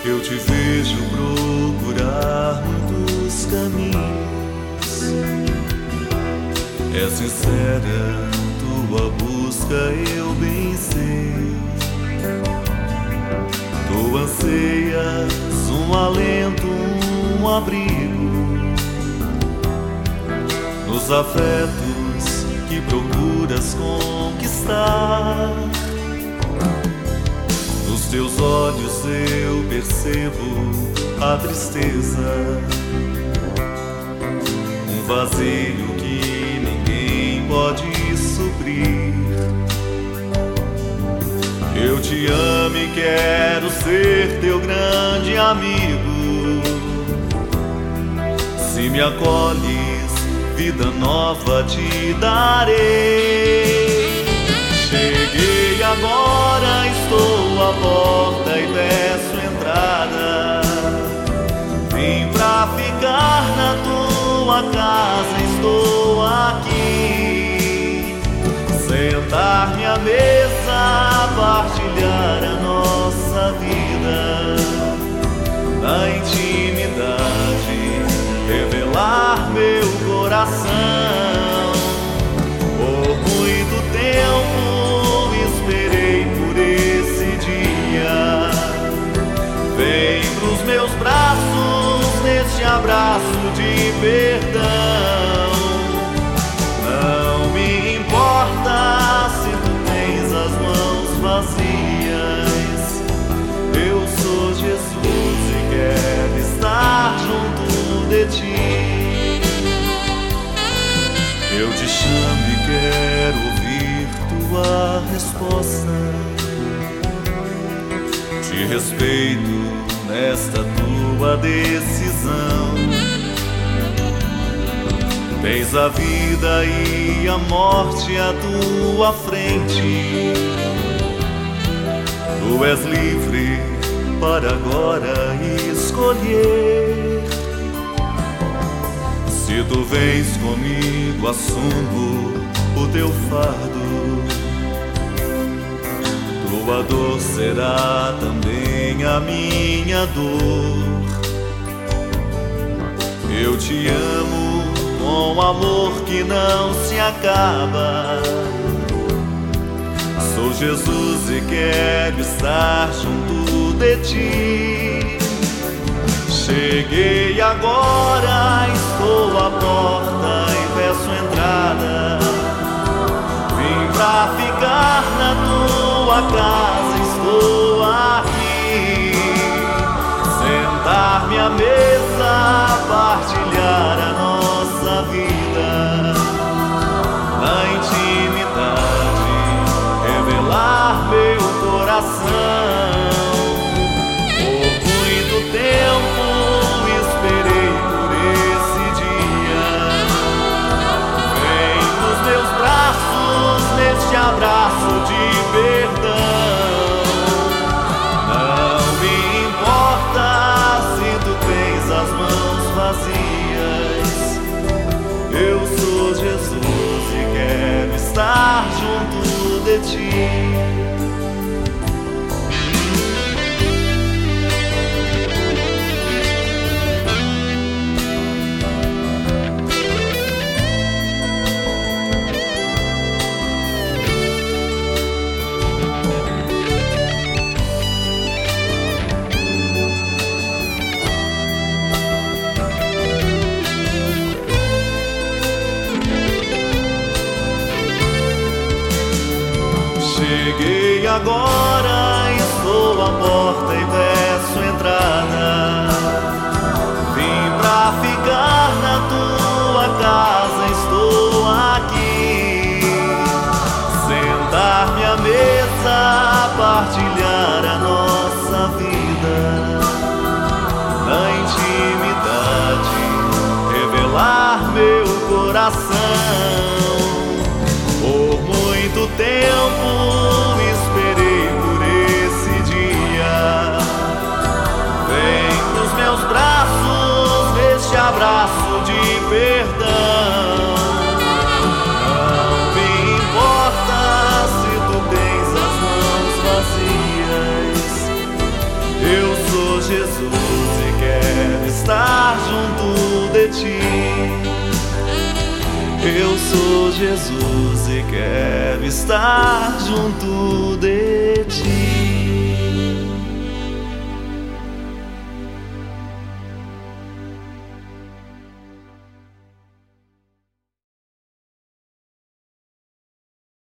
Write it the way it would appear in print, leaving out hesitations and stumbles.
Eu te vejo procurar muitos caminhos. É sincera tua busca, eu bem sei. Tu anseias um alento, um abrigo nos afetos que procuras conquistar. Nos teus olhos eu percebo a tristeza, um vazio que ninguém pode suprir. Eu te amo e quero ser teu grande amigo. Se me acolhes, vida nova te darei. Cheguei agora, estou à porta e peço entrada. Vim pra ficar na tua casa, estou aqui. Sentar-me à mesa, partilhar a nossa vida. Na intimidade, revelar meu coração. Por muito tempo esperei por esse dia. Vem pros meus braços neste abraço de perdão. Não me importa se tu tens as mãos vazias. Eu sou Jesus e quero estar junto de ti. Eu te chamo e quero ouvir tua resposta. Te respeito nesta tua decisão. Tens a vida e a morte à tua frente. Tu és livre para agora escolher. Se tu vens comigo, assumo o teu fardo. Tua dor será também a minha dor. Eu te amo com amor que não se acaba. Sou Jesus e quero estar junto de ti. Cheguei agora, estou à porta e peço entrada. Vim pra ficar na tua casa, estou aqui. Sentar-me à mesa, partilhar a nossa vida. Na intimidade, revelar meu coração. Por muito tempo esperei por esse dia. Vem nos meus braços neste abraço de perdão. Não me importa se tu tens as mãos vazias. Eu sou Jesus e quero estar junto de ti. Cheguei agora, estou à porta e peço entrada. Vim pra ficar na tua casa, estou aqui. Sentar-me à mesa, partilhar a nossa vida. Na intimidade, revelar meu coração. Por muito tempo esperei por esse dia. Vem pros meus braços neste abraço de perdão. Não me importa se tu tens as mãos vazias. Eu sou Jesus e quero estar junto de ti.